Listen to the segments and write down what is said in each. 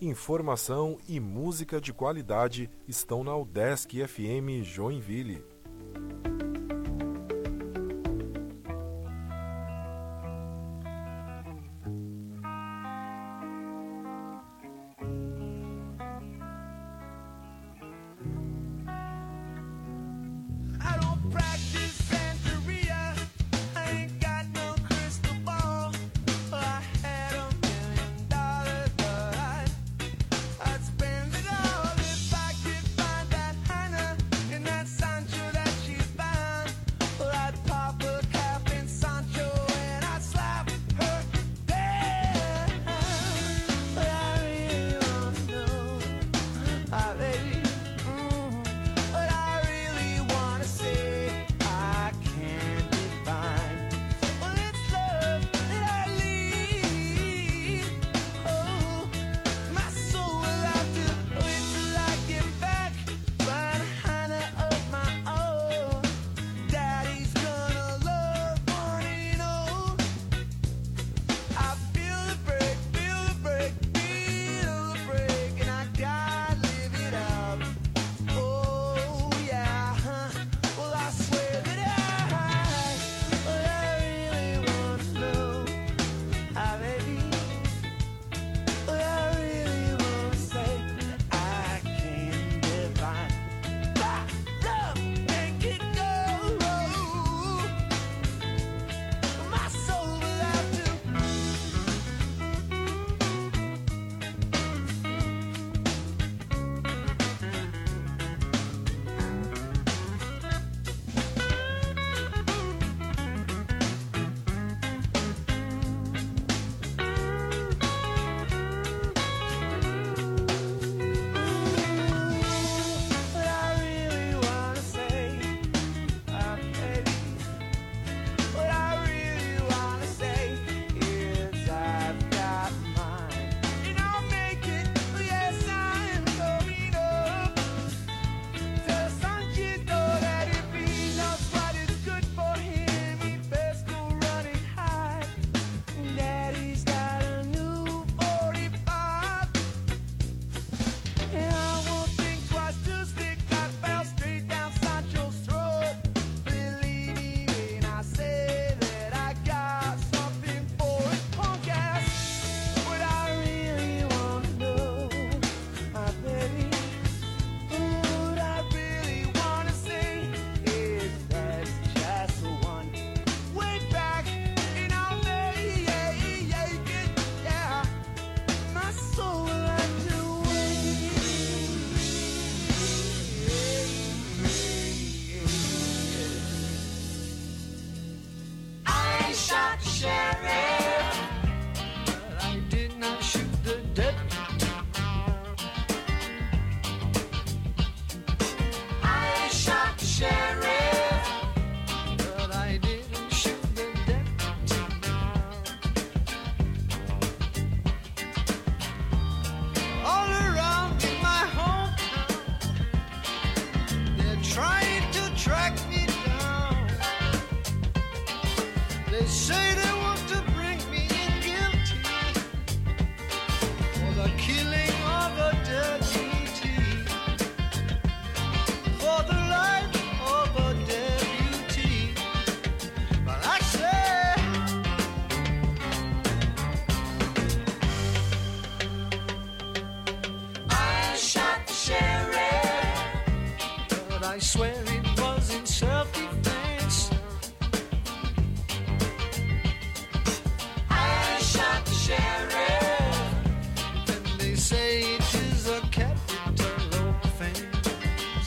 Informação e música de qualidade estão na UDESC FM Joinville. I swear it was in self-defense. I shot the sheriff, and they say it is a capital offense.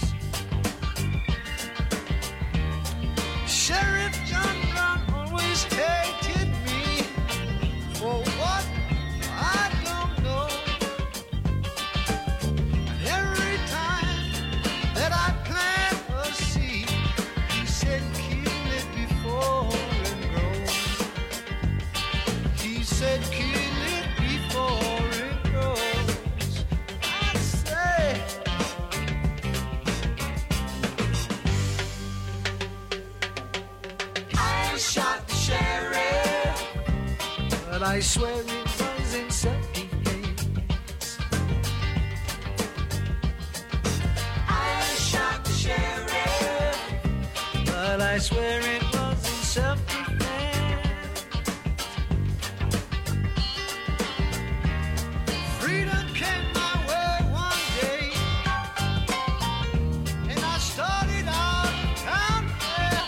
Sheriff John Brown always hated me for what I don't know. And every time that I plant a seed, he said kill it before it grows. He said kill it before it grows. I say I shot the sheriff, but I swear it was in self-defense. I swear it was in self-defense. Freedom came my way one day, and I started out down there.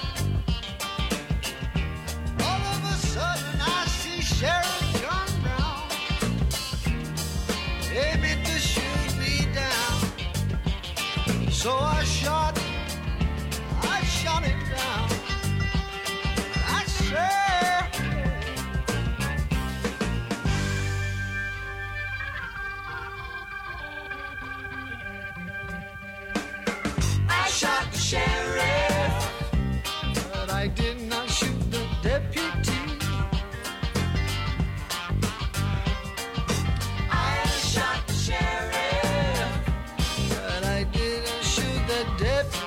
All of a sudden I see Sheriff John Brown aiming to shoot me down. So I shot him down. I said, I shot the sheriff, but I did not shoot the deputy. I shot the sheriff, but I didn't shoot the deputy.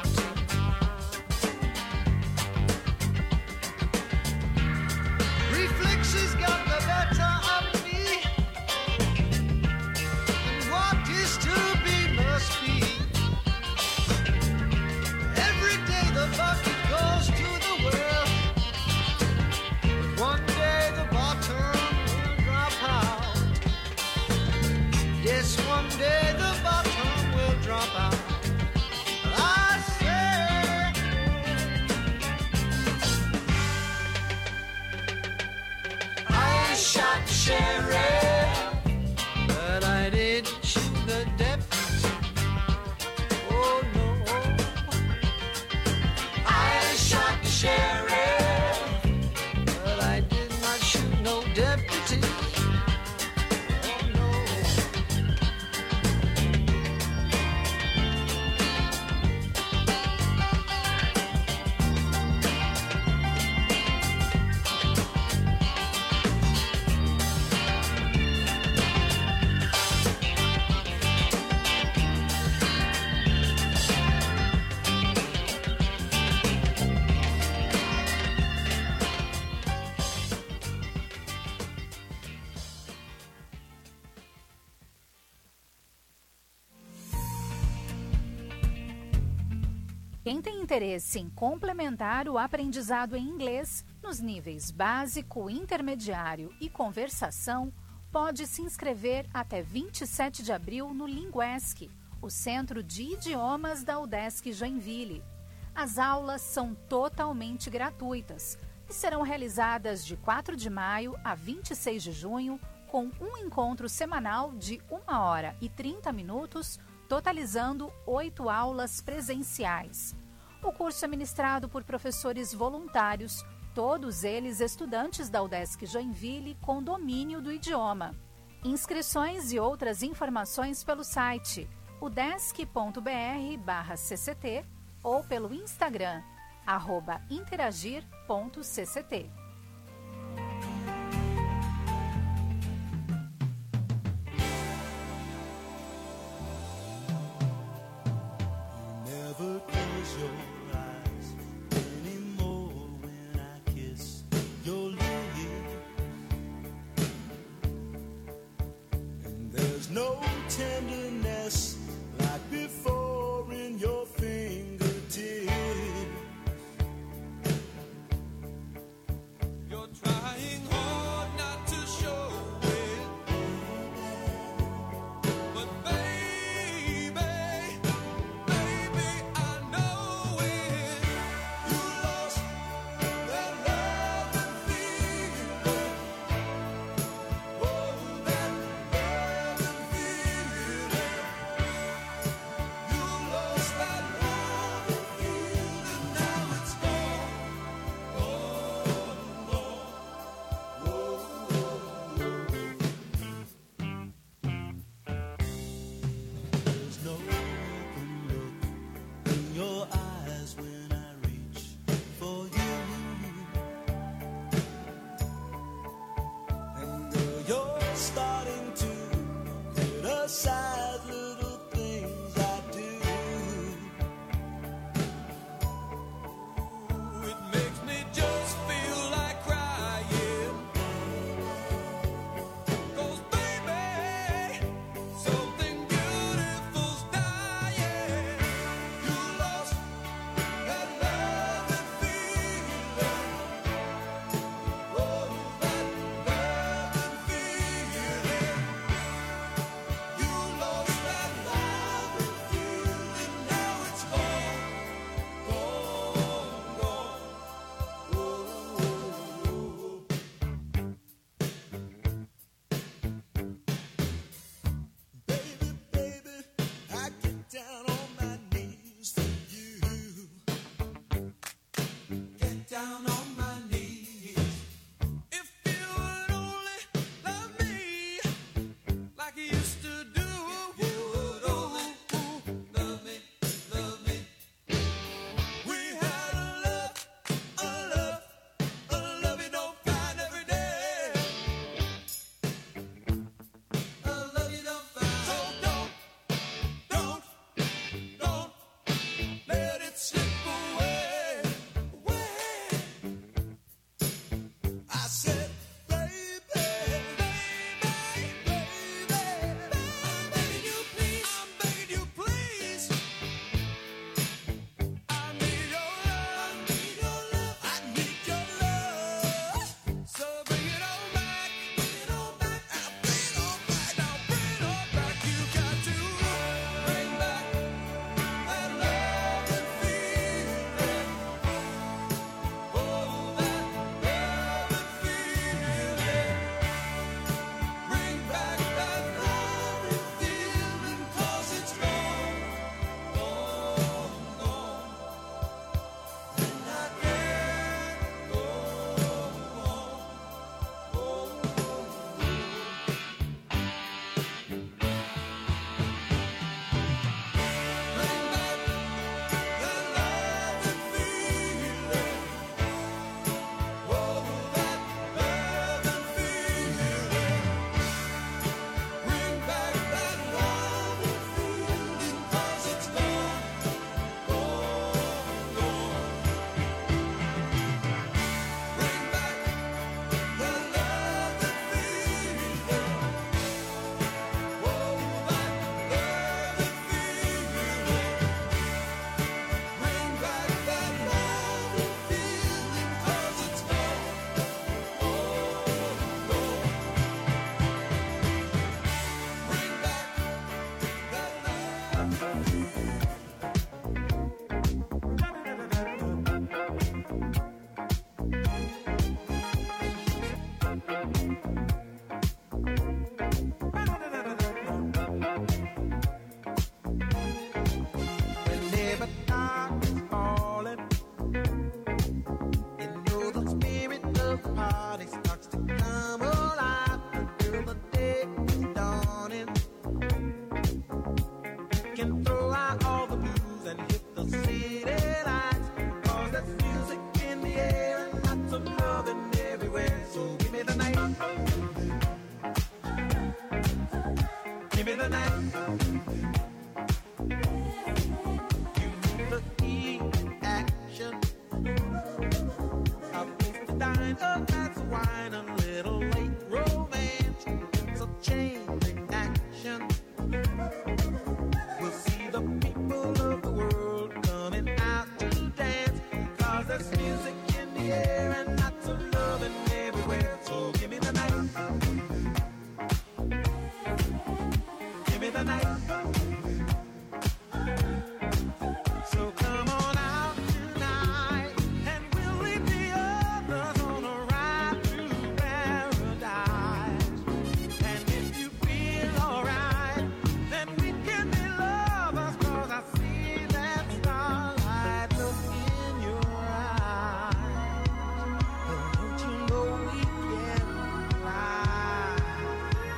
Reflexes got the better of me, and what is to be must be. Every day the bucket goes to the well, but one day the bottom will drop out. Yes, one day the bottom will drop out. I say, I shot the sheriff, but I didn't shoot the deputy. Oh no, I shot the sheriff, but I did not shoot no deputy. Oh no. Quem tem interesse em complementar o aprendizado em inglês nos níveis básico, intermediário e conversação, pode se inscrever até 27 de abril no Linguesc, o Centro de Idiomas da UDESC Joinville. As aulas são totalmente gratuitas e serão realizadas de 4 de maio a 26 de junho, com um encontro semanal de 1 hora e 30 minutos, totalizando 8 aulas presenciais. O curso é ministrado por professores voluntários, todos eles estudantes da UDESC Joinville com domínio do idioma. Inscrições e outras informações pelo site udesc.br/cct ou pelo Instagram, @interagir.cct. Never close your eyes anymore when I kiss your lips, and there's no tenderness like before in your fingertips. You're trying hard not to show it, but baby, I know it. You lost that love and feeling. Oh, that love and feeling.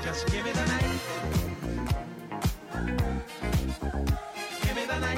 Just give me the night. Give me the night.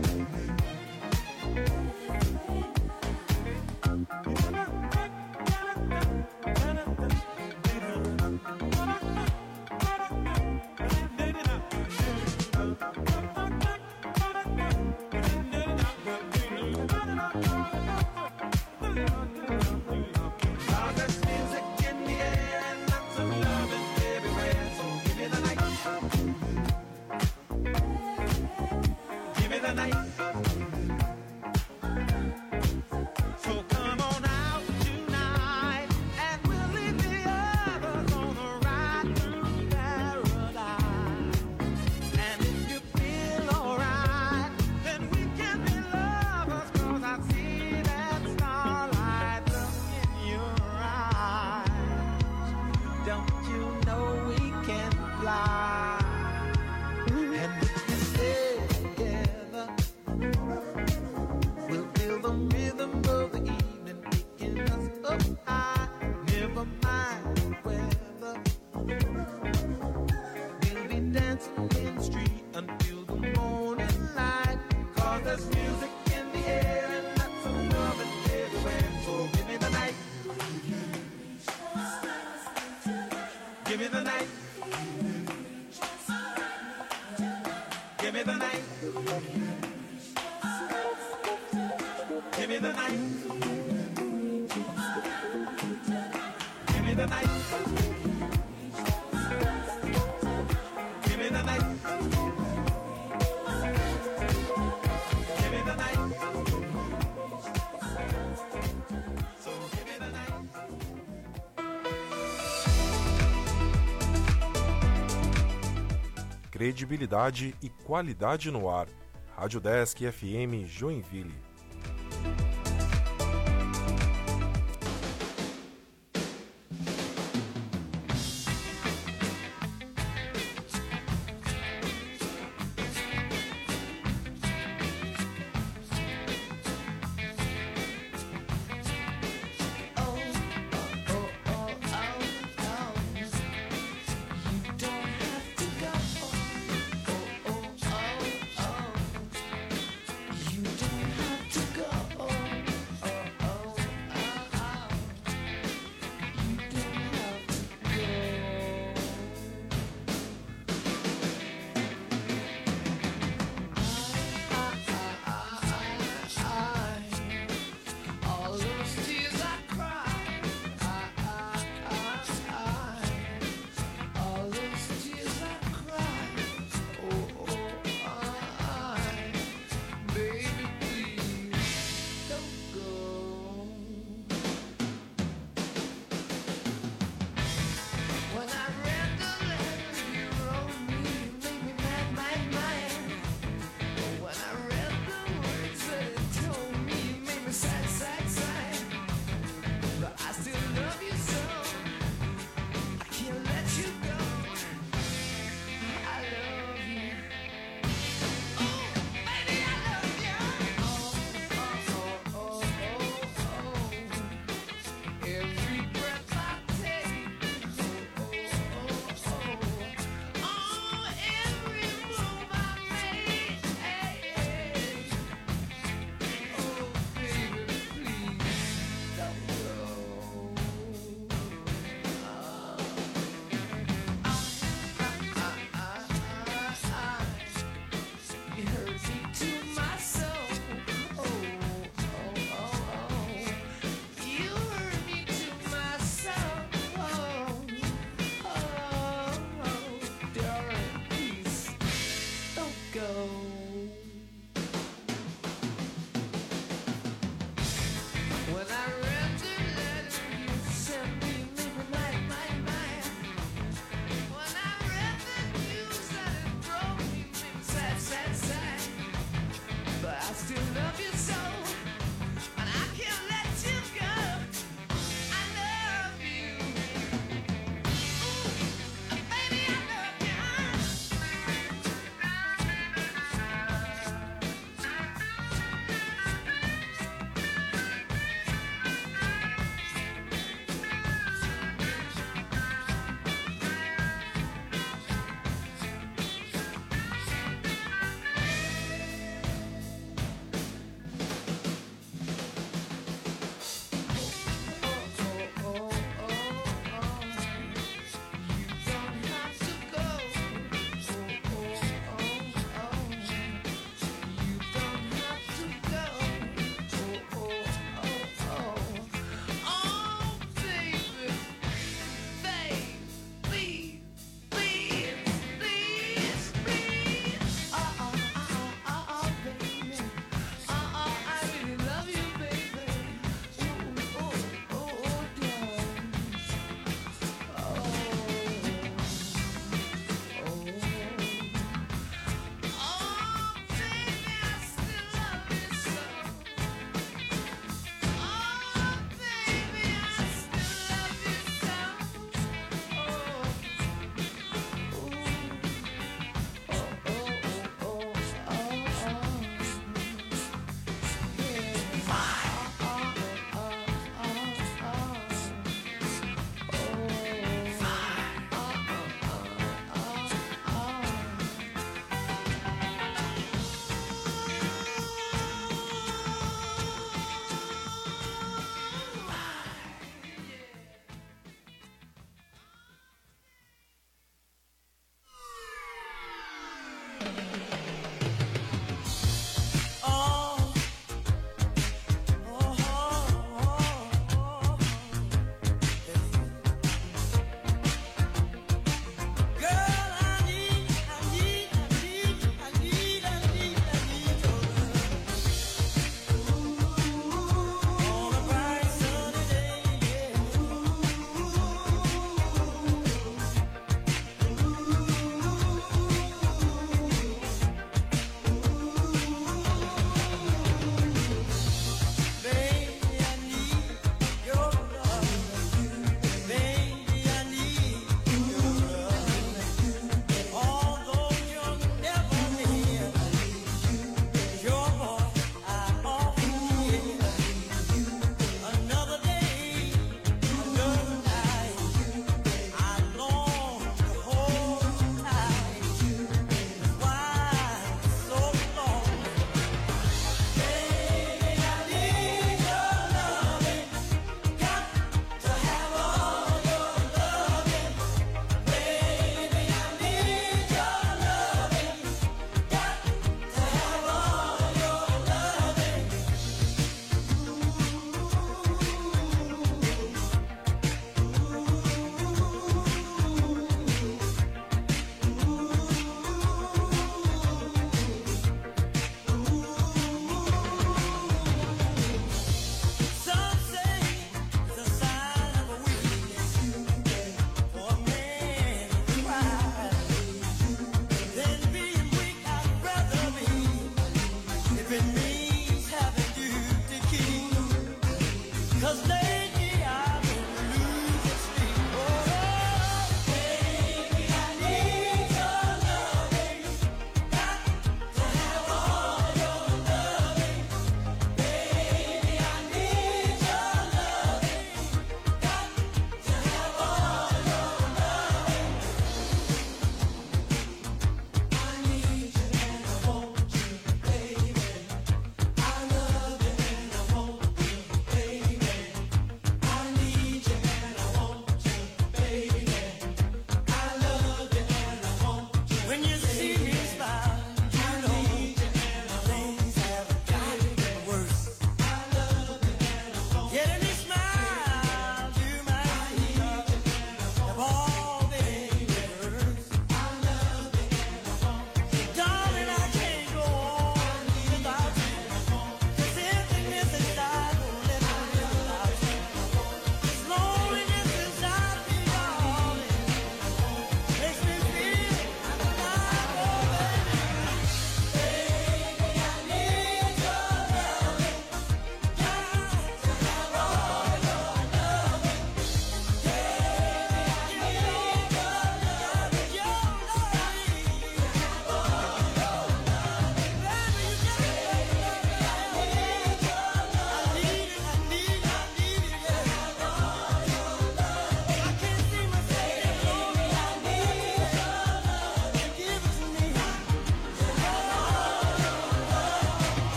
Give me the night. Give me the night. Give me the night. Give me the night. Give me the night. Give me the night. So give me the night. Credibilidade e qualidade no ar. Rádio Desk FM Joinville. You don't have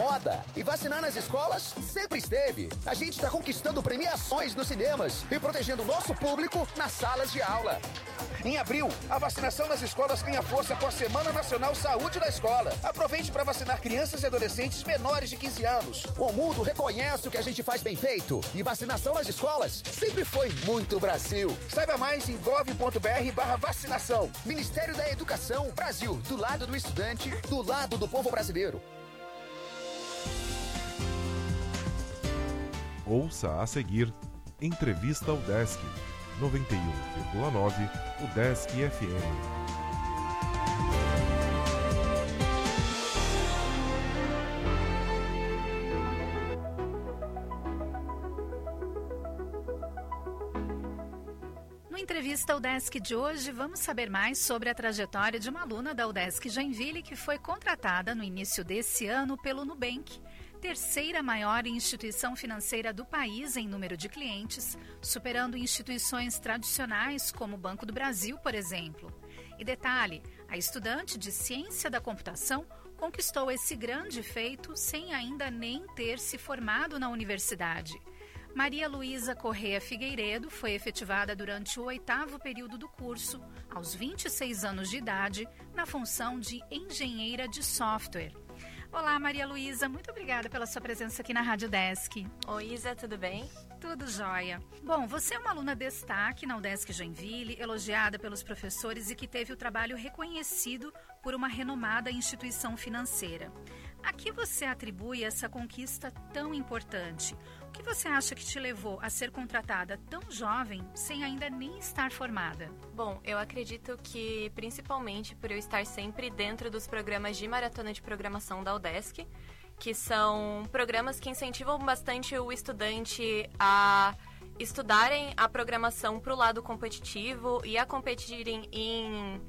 moda. E vacinar nas escolas sempre esteve. A gente está conquistando premiações nos cinemas e protegendo o nosso público nas salas de aula. Em abril, a vacinação nas escolas ganha força com a Semana Nacional Saúde da Escola. Aproveite para vacinar crianças e adolescentes menores de 15 anos. O mundo reconhece o que a gente faz bem feito. E vacinação nas escolas sempre foi muito Brasil. Saiba mais em gov.br/vacinação. Ministério da Educação, Brasil, do lado do estudante, do lado do povo brasileiro. Ouça a seguir Entrevista ao Desk, 91,9, o Desk FM. No Entrevista ao Desk de hoje, vamos saber mais sobre a trajetória de uma aluna da UDESC Joinville que foi contratada no início desse ano pelo Nubank, terceira maior instituição financeira do país em número de clientes, superando instituições tradicionais como o Banco do Brasil, por exemplo. E detalhe, a estudante de Ciência da Computação conquistou esse grande feito sem ainda nem ter se formado na universidade. Maria Luísa Corrêa Figueiredo foi efetivada durante o 8º período do curso, aos 26 anos de idade, na função de engenheira de software. Olá, Maria Luísa, muito obrigada pela sua presença aqui na Rádio Desk. Oi, Isa, tudo bem? Tudo jóia. Bom, você é uma aluna destaque na UDESC Joinville, elogiada pelos professores e que teve o trabalho reconhecido por uma renomada instituição financeira. A que você atribui essa conquista tão importante? O que você acha que te levou a ser contratada tão jovem, sem ainda nem estar formada? Bom, eu acredito que principalmente por eu estar sempre dentro dos programas de maratona de programação da UDESC, que são programas que incentivam bastante o estudante a estudarem a programação para o lado competitivo e a competirem em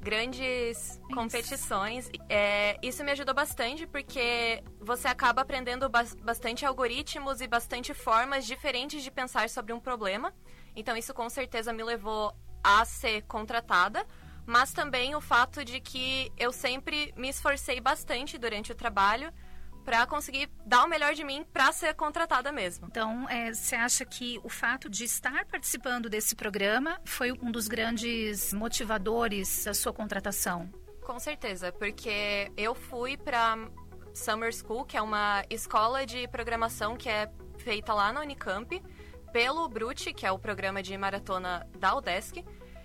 grandes competições. Isso me ajudou bastante porque você acaba aprendendo bastante algoritmos e bastante formas diferentes de pensar sobre um problema. Então isso com certeza me levou a ser contratada, mas também o fato de que eu sempre me esforcei bastante durante o trabalho para conseguir dar o melhor de mim para ser contratada mesmo. Então, você acha que o fato de estar participando desse programa foi um dos grandes motivadores da sua contratação? Com certeza, porque eu fui para Summer School, que é uma escola de programação que é feita lá na Unicamp, pelo BRUT, que é o programa de maratona da UDESC,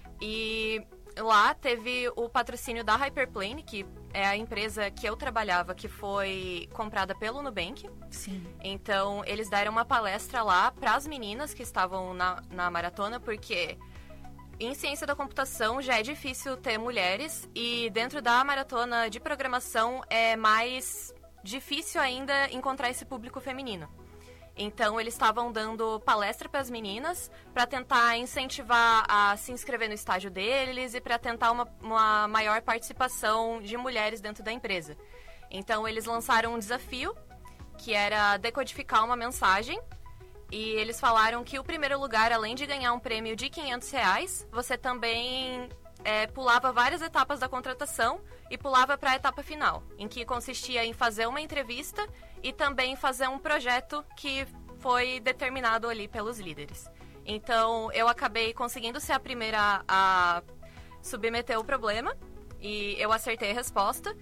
e lá teve o patrocínio da Hyperplane, que é a empresa que eu trabalhava, que foi comprada pelo Nubank. Sim. Então, eles deram uma palestra lá para as meninas que estavam na maratona, porque em ciência da computação já é difícil ter mulheres e dentro da maratona de programação é mais difícil ainda encontrar esse público feminino. Então, eles estavam dando palestra para as meninas para tentar incentivar a se inscrever no estágio deles e para tentar uma maior participação de mulheres dentro da empresa. Então, eles lançaram um desafio, que era decodificar uma mensagem. E eles falaram que o primeiro lugar, além de ganhar um prêmio de R$500, você também pulava várias etapas da contratação e pulava para a etapa final, em que consistia em fazer uma entrevista e também fazer um projeto que foi determinado ali pelos líderes. Então, eu acabei conseguindo ser a primeira a submeter o problema e eu acertei a resposta.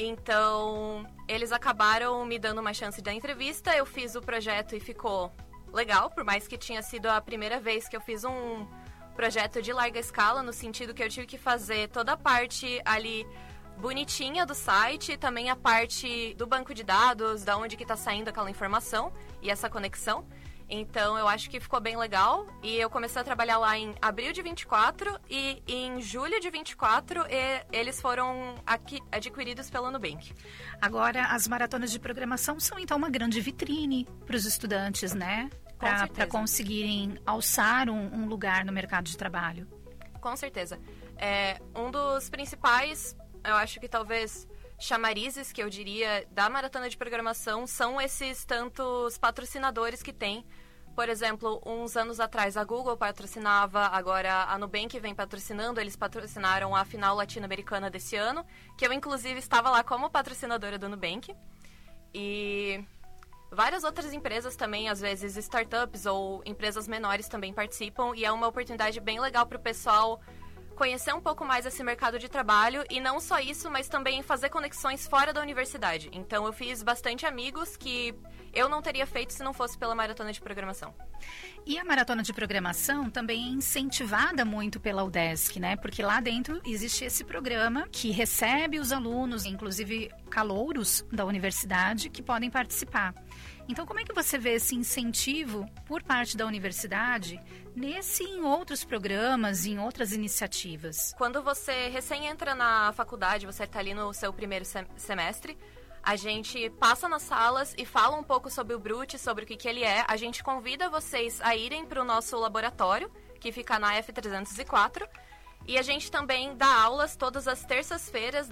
Então, eles acabaram me dando uma chance da entrevista, eu fiz o projeto e ficou legal, por mais que tinha sido a primeira vez que eu fiz um projeto de larga escala, no sentido que eu tive que fazer toda a parte ali bonitinha do site, também a parte do banco de dados, da onde que está saindo aquela informação e essa conexão. Então, eu acho que ficou bem legal e eu comecei a trabalhar lá em abril de 24 e em julho de 24 eles foram adquiridos pela Nubank. Agora, as maratonas de programação são então uma grande vitrine para os estudantes, né? Para conseguirem alçar um lugar no mercado de trabalho. Com certeza. Um dos principais, eu acho que talvez chamarizes, que eu diria, da maratona de programação são esses tantos patrocinadores que tem. Por exemplo, uns anos atrás a Google patrocinava, agora a Nubank vem patrocinando, eles patrocinaram a final latino-americana desse ano, que eu inclusive estava lá como patrocinadora do Nubank. E várias outras empresas também, às vezes startups ou empresas menores também participam. E é uma oportunidade bem legal para o pessoal conhecer um pouco mais esse mercado de trabalho. E não só isso, mas também fazer conexões fora da universidade. Então eu fiz bastante amigos que eu não teria feito se não fosse pela Maratona de Programação. E a Maratona de Programação também é incentivada muito pela UDESC, né? Porque lá dentro existe esse programa que recebe os alunos, inclusive calouros da universidade, que podem participar. Então, como é que você vê esse incentivo por parte da universidade nesse e em outros programas, em outras iniciativas? Quando você recém entra na faculdade, você está ali no seu primeiro semestre, a gente passa nas salas e fala um pouco sobre o Brute, sobre o que ele é. A gente convida vocês a irem para o nosso laboratório, que fica na F304. E a gente também dá aulas todas as terças-feiras,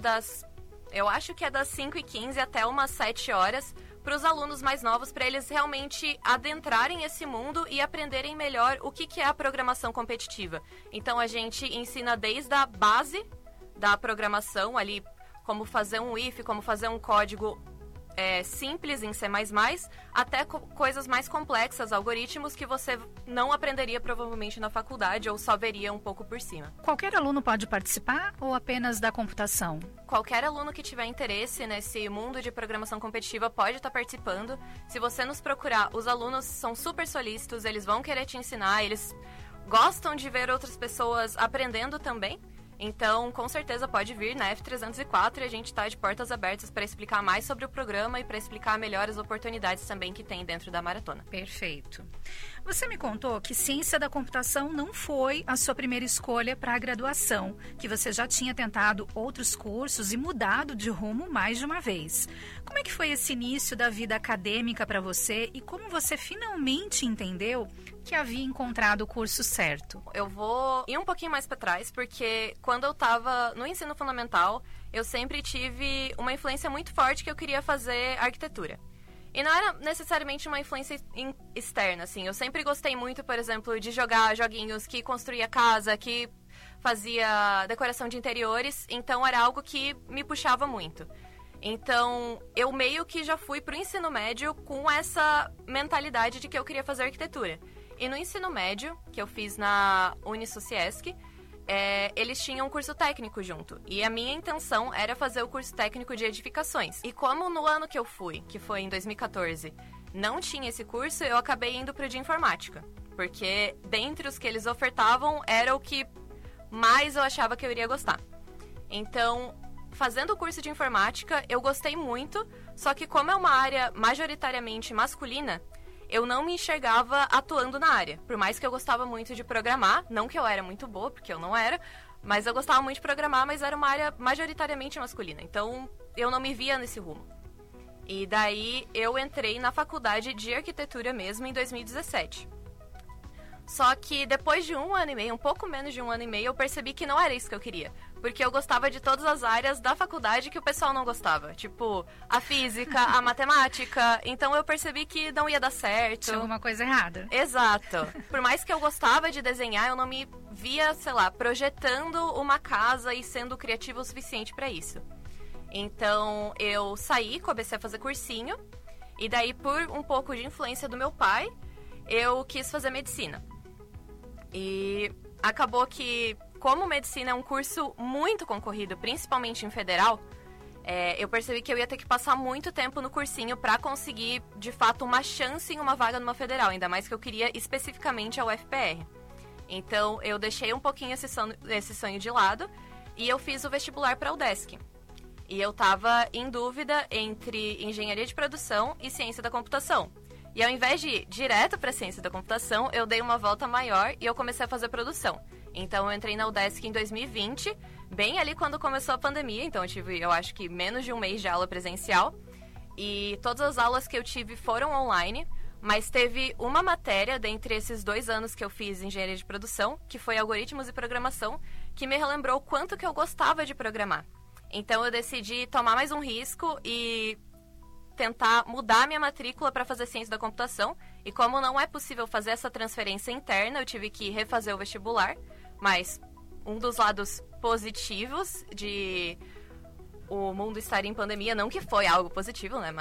eu acho que é das 5h15 até umas 7 horas, para os alunos mais novos, para eles realmente adentrarem esse mundo e aprenderem melhor o que é a programação competitiva. Então a gente ensina desde a base da programação ali, como fazer um if, como fazer um código simples em C++, até coisas mais complexas, algoritmos que você não aprenderia provavelmente na faculdade ou só veria um pouco por cima. Qualquer aluno pode participar ou apenas da computação? Qualquer aluno que tiver interesse nesse mundo de programação competitiva pode estar participando. Se você nos procurar, os alunos são super solícitos, eles vão querer te ensinar, eles gostam de ver outras pessoas aprendendo também. Então, com certeza pode vir na F304 e a gente está de portas abertas para explicar mais sobre o programa e para explicar melhor as oportunidades também que tem dentro da maratona. Perfeito. Você me contou que ciência da computação não foi a sua primeira escolha para a graduação, que você já tinha tentado outros cursos e mudado de rumo mais de uma vez. Como é que foi esse início da vida acadêmica para você e como você finalmente entendeu que havia encontrado o curso certo? Eu vou ir um pouquinho mais para trás, porque quando eu estava no ensino fundamental, eu sempre tive uma influência muito forte que eu queria fazer arquitetura. E não era necessariamente uma influência externa, assim. Eu sempre gostei muito, por exemplo, de jogar joguinhos que construía casa, que fazia decoração de interiores. Então, era algo que me puxava muito. Então, eu meio que já fui pro ensino médio com essa mentalidade de que eu queria fazer arquitetura. E no ensino médio, que eu fiz na Unisociesc, eles tinham um curso técnico junto. E a minha intenção era fazer o curso técnico de edificações. E como no ano que eu fui, que foi em 2014, não tinha esse curso, eu acabei indo pro de informática. Porque dentre os que eles ofertavam, era o que mais eu achava que eu iria gostar. Então, fazendo o curso de informática, eu gostei muito. Só que como é uma área majoritariamente masculina, eu não me enxergava atuando na área. Por mais que eu gostava muito de programar, não que eu era muito boa, porque eu não era, mas eu gostava muito de programar, mas era uma área majoritariamente masculina. Então, eu não me via nesse rumo. E daí, eu entrei na faculdade de arquitetura mesmo em 2017. Só que depois de 1 ano e meio, um pouco menos de 1 ano e meio, eu percebi que não era isso que eu queria. Porque eu gostava de todas as áreas da faculdade que o pessoal não gostava. Tipo, a física, a matemática. Então eu percebi que não ia dar certo. Tinha alguma coisa errada. Exato. Por mais que eu gostava de desenhar, eu não me via, sei lá, projetando uma casa e sendo criativa o suficiente pra isso. Então eu saí, comecei a fazer cursinho. E daí, por um pouco de influência do meu pai, eu quis fazer medicina. E acabou que, como medicina é um curso muito concorrido, principalmente em federal, eu percebi que eu ia ter que passar muito tempo no cursinho para conseguir, de fato, uma chance em uma vaga numa federal. Ainda mais que eu queria especificamente a UFPR. Então, eu deixei um pouquinho esse sonho de lado e eu fiz o vestibular para a UDESC. E eu estava em dúvida entre engenharia de produção e ciência da computação. E ao invés de ir direto para ciência da computação, eu dei uma volta maior e eu comecei a fazer produção. Então eu entrei na UDESC em 2020, bem ali quando começou a pandemia, então eu tive, eu acho que menos de um mês de aula presencial. E todas as aulas que eu tive foram online, mas teve uma matéria dentre esses 2 anos que eu fiz engenharia de produção, que foi algoritmos e programação, que me relembrou o quanto que eu gostava de programar. Então eu decidi tomar mais um risco e tentar mudar minha matrícula para fazer ciência da computação. E como não é possível fazer essa transferência interna, eu tive que refazer o vestibular. Mas um dos lados positivos de o mundo estar em pandemia, não que foi algo positivo, né? Mas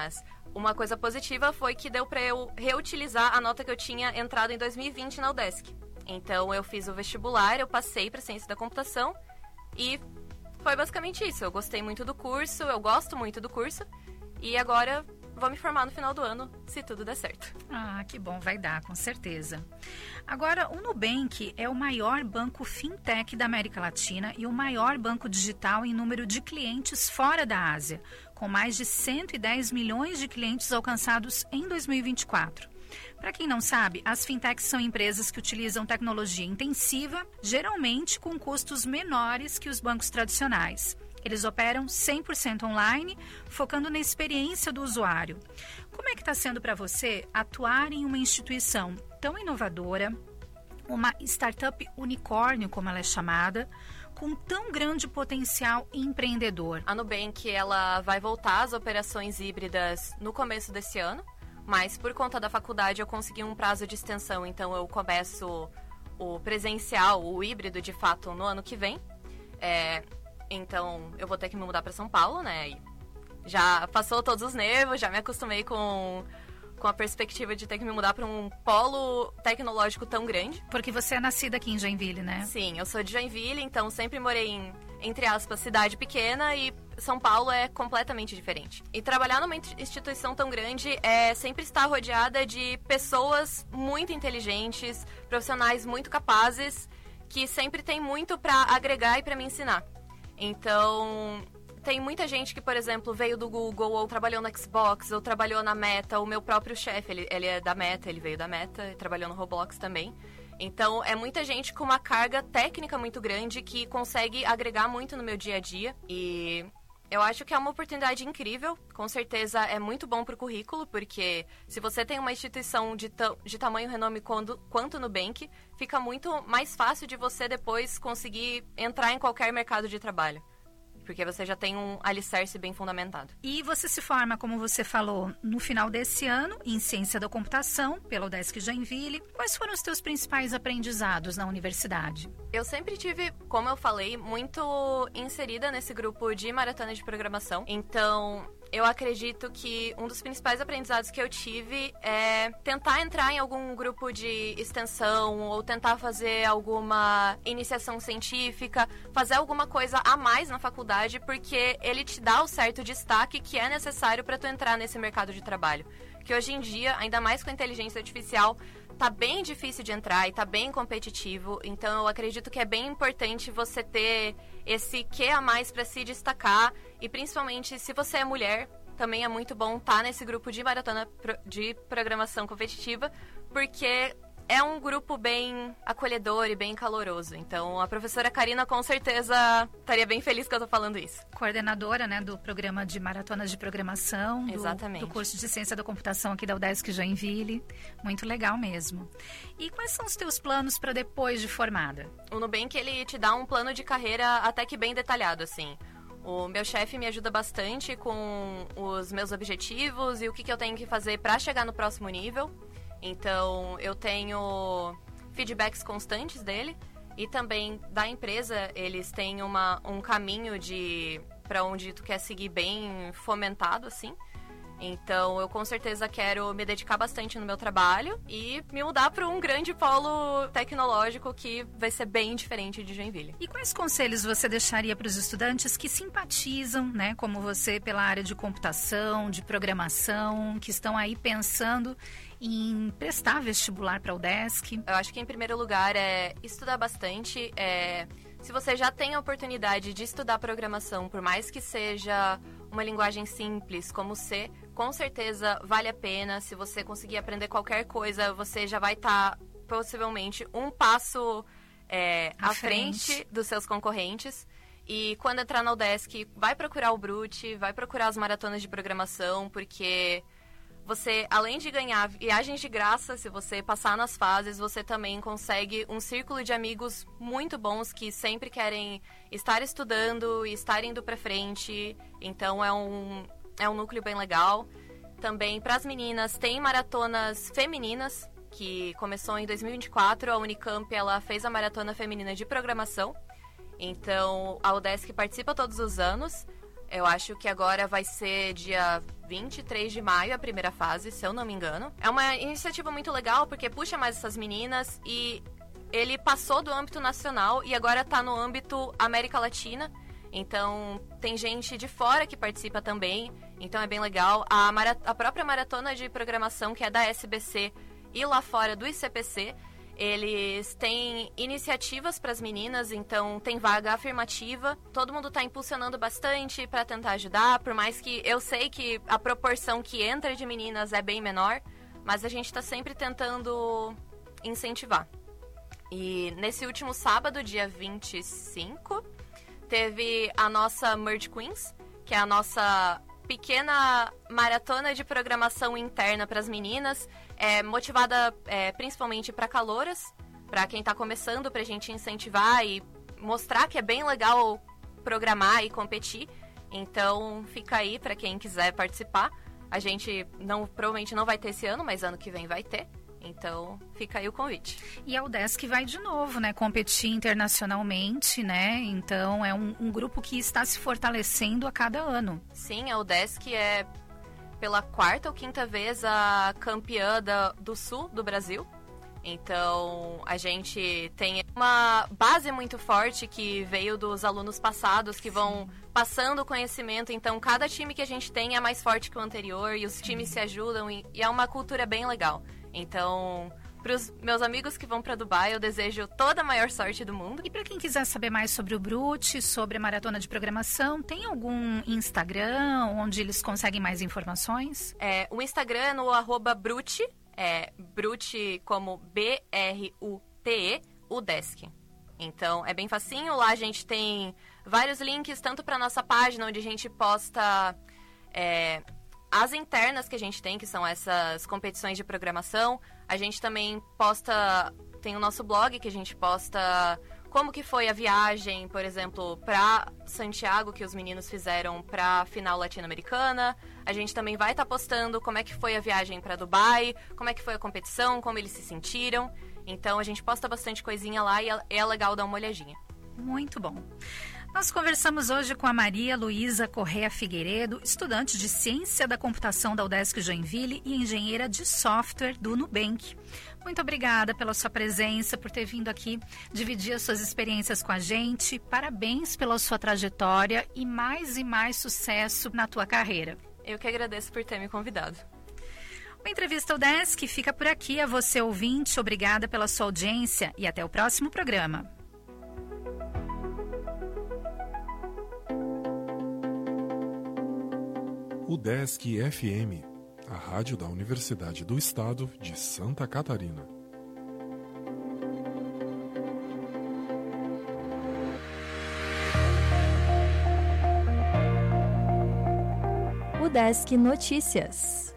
uma coisa positiva foi que deu pra eu reutilizar a nota que eu tinha entrado em 2020 na UDESC. Então, eu fiz o vestibular, eu passei para Ciência da Computação e foi basicamente isso. Eu gostei muito do curso, eu gosto muito do curso e agora vou me formar no final do ano, se tudo der certo. Ah, que bom, vai dar, com certeza. Agora, o Nubank é o maior banco fintech da América Latina e o maior banco digital em número de clientes fora da Ásia, com mais de 110 milhões de clientes alcançados em 2024. Para quem não sabe, as fintechs são empresas que utilizam tecnologia intensiva, geralmente com custos menores que os bancos tradicionais. Eles operam 100% online, focando na experiência do usuário. Como é que está sendo para você atuar em uma instituição tão inovadora, uma startup unicórnio, como ela é chamada, com tão grande potencial empreendedor? A Nubank, ela vai voltar às operações híbridas no começo desse ano. Mas por conta da faculdade eu consegui um prazo de extensão, então eu começo o presencial, o híbrido de fato, no ano que vem. Então eu vou ter que me mudar para São Paulo, né? E já passou todos os nervos, já me acostumei com a perspectiva de ter que me mudar para um polo tecnológico tão grande. Porque você é nascida aqui em Joinville, né? Sim, eu sou de Joinville, então sempre morei em, entre aspas, cidade pequena e São Paulo é completamente diferente. E trabalhar numa instituição tão grande é sempre estar rodeada de pessoas muito inteligentes, profissionais muito capazes, que sempre tem muito para agregar e para me ensinar. Então, tem muita gente que, por exemplo, veio do Google, ou trabalhou no Xbox, ou trabalhou na Meta. O meu próprio chefe, ele é da Meta, ele veio da Meta e trabalhou no Roblox também. Então, é muita gente com uma carga técnica muito grande que consegue agregar muito no meu dia a dia. E eu acho que é uma oportunidade incrível. Com certeza é muito bom para o currículo, porque se você tem uma instituição de tamanho renome quanto o Nubank, fica muito mais fácil de você depois conseguir entrar em qualquer mercado de trabalho. Porque você já tem um alicerce bem fundamentado. E você se forma, como você falou, no final desse ano, em Ciência da Computação, pela UDESC Joinville. Quais foram os teus principais aprendizados na universidade? Eu sempre tive, como eu falei, muito inserida nesse grupo de maratona de programação. Então, eu acredito que um dos principais aprendizados que eu tive é tentar entrar em algum grupo de extensão ou tentar fazer alguma iniciação científica, fazer alguma coisa a mais na faculdade, porque ele te dá o certo destaque que é necessário para tu entrar nesse mercado de trabalho. Que hoje em dia, ainda mais com a inteligência artificial, tá bem difícil de entrar e tá bem competitivo. Então, eu acredito que é bem importante você ter esse quê a mais para se destacar. E, principalmente, se você é mulher, também é muito bom estar nesse grupo de maratona de programação competitiva, porque é um grupo bem acolhedor e bem caloroso. Então, a professora Karina, com certeza, estaria bem feliz que eu tô falando isso. Coordenadora, né, do programa de maratonas de programação. Exatamente. Do curso de Ciência da Computação aqui da UDESC Joinville. Muito legal mesmo. E quais são os teus planos para depois de formada? O Nubank, ele te dá um plano de carreira até que bem detalhado, assim. O meu chefe me ajuda bastante com os meus objetivos e o que eu tenho que fazer para chegar no próximo nível. Então, eu tenho feedbacks constantes dele e também da empresa, eles têm um caminho para onde tu quer seguir bem fomentado, assim. Então, eu com certeza quero me dedicar bastante no meu trabalho e me mudar para um grande polo tecnológico que vai ser bem diferente de Joinville. E quais conselhos você deixaria para os estudantes que simpatizam, né, como você, pela área de computação, de programação, que estão aí pensando em prestar vestibular para a UDESC? Eu acho que, em primeiro lugar, é estudar bastante. Se você já tem a oportunidade de estudar programação, por mais que seja uma linguagem simples como C, com certeza vale a pena. Se você conseguir aprender qualquer coisa, você já vai estar, possivelmente, um passo à frente dos seus concorrentes. E quando entrar na UDESC, vai procurar o Brute, vai procurar as maratonas de programação, porque você, além de ganhar viagens de graça, se você passar nas fases, você também consegue um círculo de amigos muito bons que sempre querem estar estudando e estar indo pra frente. Então, é um núcleo bem legal. Também, para as meninas, tem maratonas femininas, que começou em 2024. A Unicamp, ela fez a maratona feminina de programação. Então, a UDESC participa todos os anos. Eu acho que agora vai ser dia 23 de maio a primeira fase, se eu não me engano. É uma iniciativa muito legal porque puxa mais essas meninas e ele passou do âmbito nacional e agora tá no âmbito América Latina. Então tem gente de fora que participa também, então é bem legal. A própria maratona de programação, que é da SBC e lá fora do ICPC, eles têm iniciativas para as meninas, então tem vaga afirmativa. Todo mundo está impulsionando bastante para tentar ajudar, por mais que eu sei que a proporção que entra de meninas é bem menor, mas a gente está sempre tentando incentivar. E nesse último sábado, dia 25, teve a nossa Merge Queens, que é a nossa pequena maratona de programação interna para as meninas, motivada principalmente para calouras, para quem está começando, para a gente incentivar e mostrar que é bem legal programar e competir. Então fica aí para quem quiser participar. A gente provavelmente não vai ter esse ano, mas ano que vem vai ter. Então, fica aí o convite. E a UDESC vai de novo, né? Competir internacionalmente, né? Então, é um grupo que está se fortalecendo a cada ano. Sim, a UDESC é pela 4ª ou 5ª vez a campeã do sul do Brasil. Então, a gente tem uma base muito forte que veio dos alunos passados, que vão passando o conhecimento. Então, cada time que a gente tem é mais forte que o anterior e os times se ajudam e é uma cultura bem legal. Então, para os meus amigos que vão para Dubai, eu desejo toda a maior sorte do mundo. E para quem quiser saber mais sobre o Brute, sobre a maratona de programação, tem algum Instagram onde eles conseguem mais informações? O Instagram é no @Brute, Brute como BRUTE, UDESC. Então, é bem facinho. Lá a gente tem vários links, tanto para nossa página, onde a gente posta as internas que a gente tem, que são essas competições de programação. A gente também tem o nosso blog, que a gente posta como que foi a viagem, por exemplo, para Santiago, que os meninos fizeram para a final latino-americana. A gente também vai estar postando como é que foi a viagem para Dubai, como é que foi a competição, como eles se sentiram. Então, a gente posta bastante coisinha lá e é legal dar uma olhadinha. Muito bom. Nós conversamos hoje com a Maria Luísa Correa Figueiredo, estudante de Ciência da Computação da UDESC Joinville e engenheira de software do Nubank. Muito obrigada pela sua presença, por ter vindo aqui dividir as suas experiências com a gente. Parabéns pela sua trajetória e mais sucesso na tua carreira. Eu que agradeço por ter me convidado. O Entrevista UDESC fica por aqui. A você, ouvinte, obrigada pela sua audiência e até o próximo programa. UDESC FM, a rádio da Universidade do Estado de Santa Catarina. UDESC Notícias.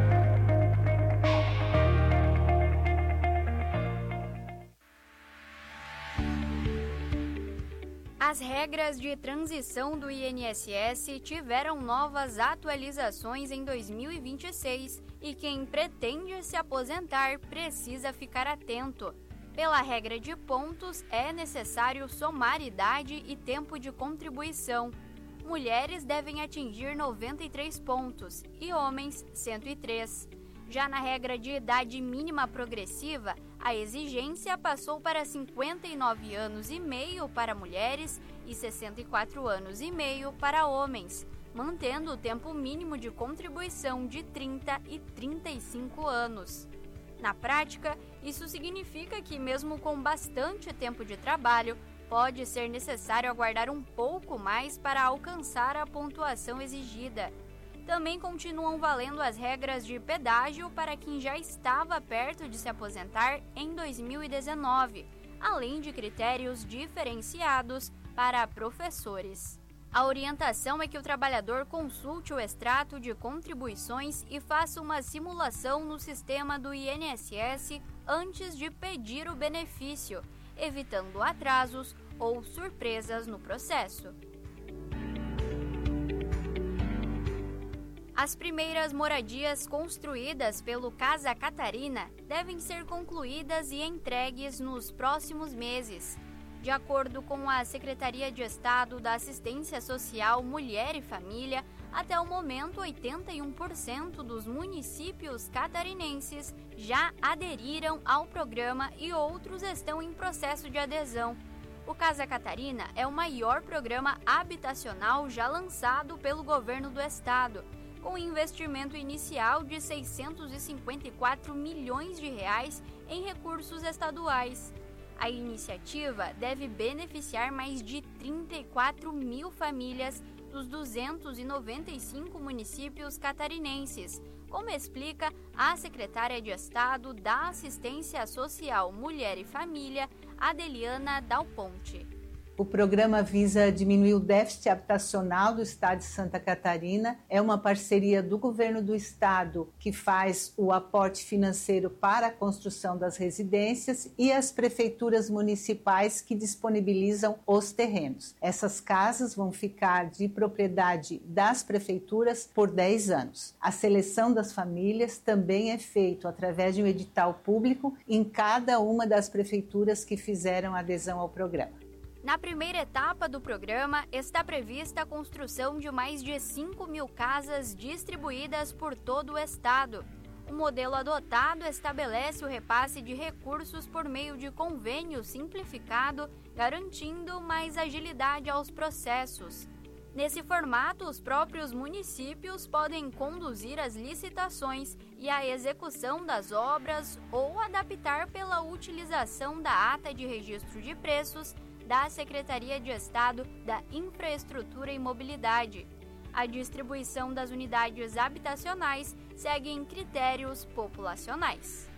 As regras de transição do INSS tiveram novas atualizações em 2026 e quem pretende se aposentar precisa ficar atento. Pela regra de pontos, é necessário somar idade e tempo de contribuição. Mulheres devem atingir 93 pontos e homens 103. Já na regra de idade mínima progressiva, a exigência passou para 59 anos e meio para mulheres e 64 anos e meio para homens, mantendo o tempo mínimo de contribuição de 30 e 35 anos. Na prática, isso significa que mesmo com bastante tempo de trabalho, pode ser necessário aguardar um pouco mais para alcançar a pontuação exigida. Também continuam valendo as regras de pedágio para quem já estava perto de se aposentar em 2019, além de critérios diferenciados para professores. A orientação é que o trabalhador consulte o extrato de contribuições e faça uma simulação no sistema do INSS antes de pedir o benefício, evitando atrasos ou surpresas no processo. As primeiras moradias construídas pelo Casa Catarina devem ser concluídas e entregues nos próximos meses. De acordo com a Secretaria de Estado da Assistência Social, Mulher e Família, até o momento 81% dos municípios catarinenses já aderiram ao programa e outros estão em processo de adesão. O Casa Catarina é o maior programa habitacional já lançado pelo governo do estado, com investimento inicial de R$ 654 milhões em recursos estaduais. A iniciativa deve beneficiar mais de 34 mil famílias dos 295 municípios catarinenses, como explica a secretária de Estado da Assistência Social, Mulher e Família, Adeliana Dal Ponte. O programa visa diminuir o déficit habitacional do estado de Santa Catarina. É uma parceria do governo do estado que faz o aporte financeiro para a construção das residências e as prefeituras municipais que disponibilizam os terrenos. Essas casas vão ficar de propriedade das prefeituras por 10 anos. A seleção das famílias também é feita através de um edital público em cada uma das prefeituras que fizeram adesão ao programa. Na primeira etapa do programa, está prevista a construção de mais de 5 mil casas distribuídas por todo o estado. O modelo adotado estabelece o repasse de recursos por meio de convênio simplificado, garantindo mais agilidade aos processos. Nesse formato, os próprios municípios podem conduzir as licitações e a execução das obras ou adaptar pela utilização da ata de registro de preços da Secretaria de Estado da Infraestrutura e Mobilidade. A distribuição das unidades habitacionais segue em critérios populacionais.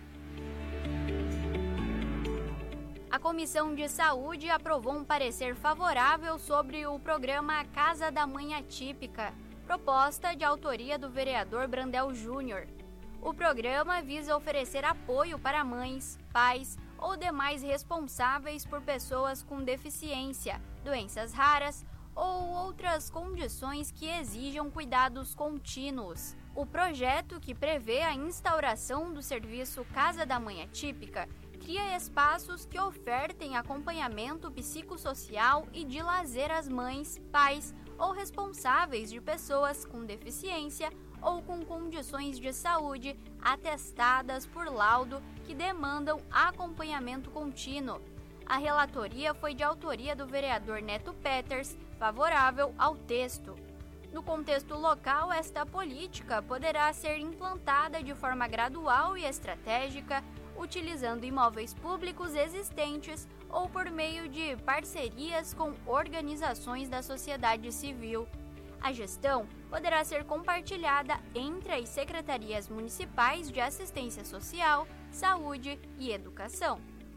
A Comissão de Saúde aprovou um parecer favorável sobre o programa Casa da Mãe Atípica, proposta de autoria do vereador Brandel Júnior. O programa visa oferecer apoio para mães, pais ou demais responsáveis por pessoas com deficiência, doenças raras ou outras condições que exijam cuidados contínuos. O projeto, que prevê a instauração do serviço Casa da Mãe Atípica, cria espaços que ofertem acompanhamento psicossocial e de lazer às mães, pais ou responsáveis de pessoas com deficiência ou com condições de saúde atestadas por laudo que demandam acompanhamento contínuo. A relatoria foi de autoria do vereador Neto Peters, favorável ao texto. No contexto local, esta política poderá ser implantada de forma gradual e estratégica, utilizando imóveis públicos existentes ou por meio de parcerias com organizações da sociedade civil. A gestão poderá ser compartilhada entre as secretarias municipais de assistência social, saúde e educação.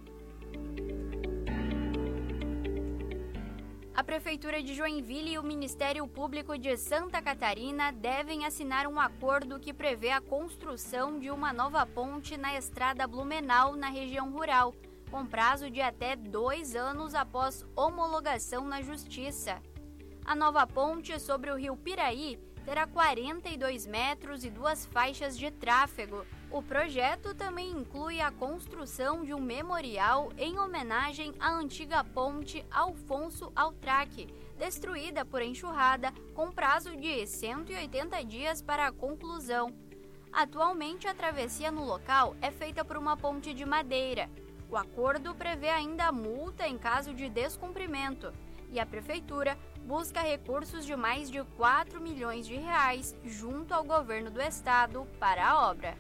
A Prefeitura de Joinville e o Ministério Público de Santa Catarina devem assinar um acordo que prevê a construção de uma nova ponte na Estrada Blumenau, na região rural, com prazo de até 2 anos após homologação na Justiça. A nova ponte sobre o rio Piraí terá 42 metros e 2 faixas de tráfego. O projeto também inclui a construção de um memorial em homenagem à antiga ponte Alfonso Altraque, destruída por enxurrada, com prazo de 180 dias para a conclusão. Atualmente, a travessia no local é feita por uma ponte de madeira. O acordo prevê ainda multa em caso de descumprimento, e a Prefeitura busca recursos de mais de 4 milhões de reais junto ao governo do estado para a obra.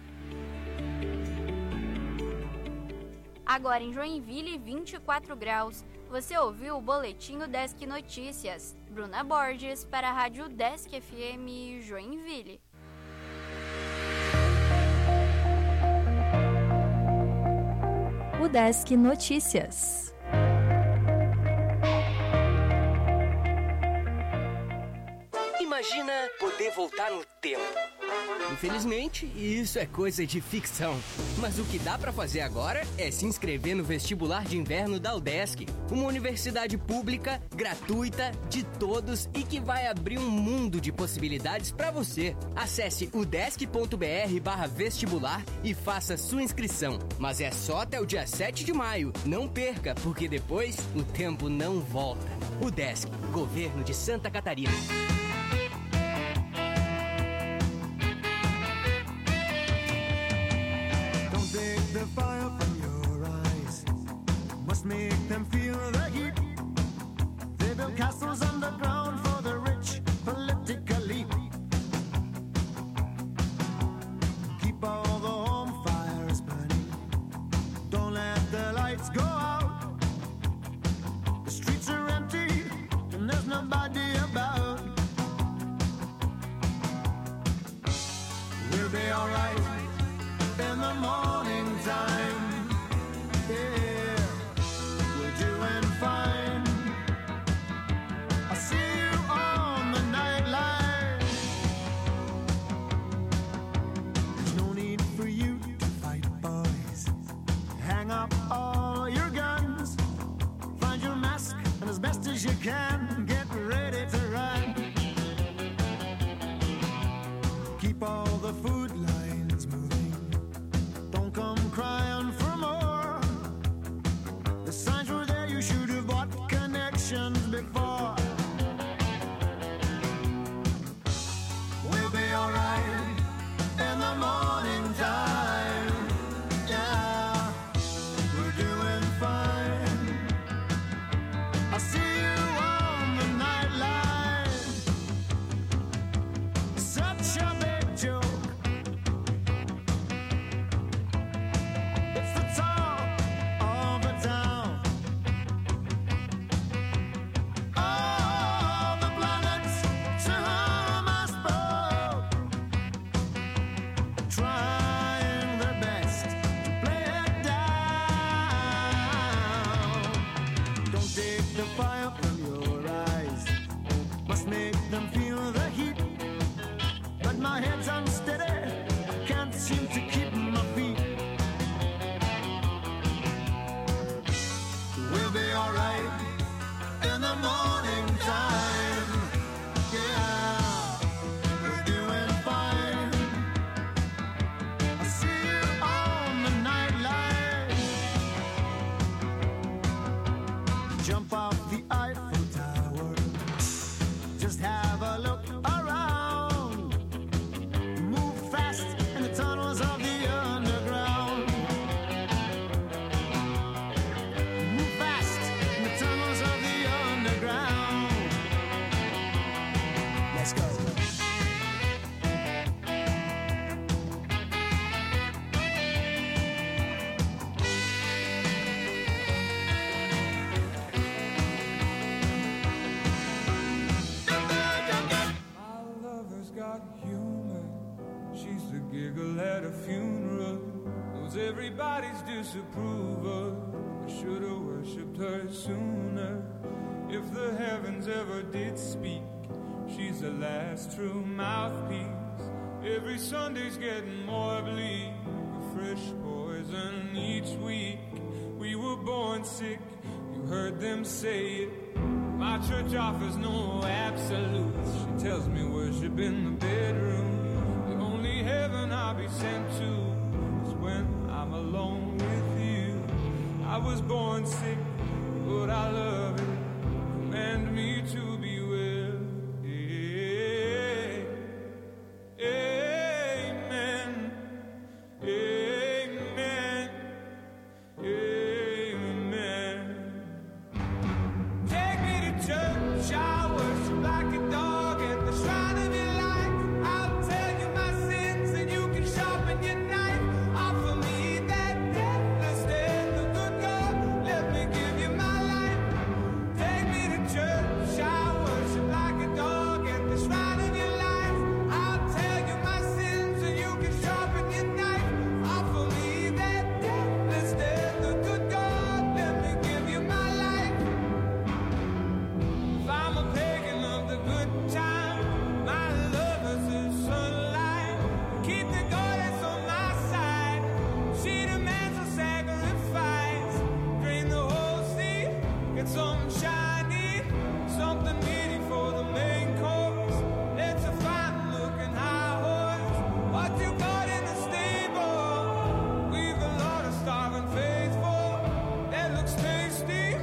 Agora em Joinville, 24 graus. Você ouviu o Boletim Desk Notícias. Bruna Borges para a Rádio Desk FM Joinville. O Desk Notícias. Imagina poder voltar no tempo. Infelizmente, isso é coisa de ficção. Mas o que dá pra fazer agora é se inscrever no vestibular de inverno da UDESC, uma universidade pública, gratuita, de todos e que vai abrir um mundo de possibilidades pra você. Acesse udesc.br/vestibular e faça sua inscrição. Mas é só até o dia 7 de maio. Não perca, porque depois o tempo não volta. UDESC, Governo de Santa Catarina. The fire from your eyes must make them feel the heat. They build castles underground for the rich political elite. Keep all the home fires burning. Don't let the lights go out. The streets are empty and there's nobody about. We'll be alright in the morning time, yeah, we're doing fine. I see you on the nightline. There's no need for you to fight, boys. Hang up all your guns. Find your mask and as best as you can, get ready to run. Keep all the food lines moving. Don't come crying for more. The signs were there, you should have bought connections before. We'll be alright in the morning time. Yeah, we're doing fine. I see you on the nightline. Such a big joke. It's the talk of the town. All the planets to whom I spoke, trying their best to play it down. Don't take the fire from your eyes. Must make them feel the heat. But my head's unsteady. Can't seem to keep my feet. We'll be alright in the morning time. Yeah, we're doing fine. I see you on the nightline. Jump off the Eiffel Tower. Just have a look around. Move fast in the tunnels of the underground. Move fast in the tunnels of the underground. Let's go. My lover's got humor. She's the giggle at a funeral. Knows everybody's disapproval. I should have worshipped her sooner. If the heavens ever did speak, she's the last true mouthpiece. Every Sunday's getting more bleak. A fresh poison each week. We were born sick, you heard them say it. My church offers no absolutes. She tells me worship in the bedroom. The only heaven I'll be sent to is when I'm alone with you. I was born sick, but I love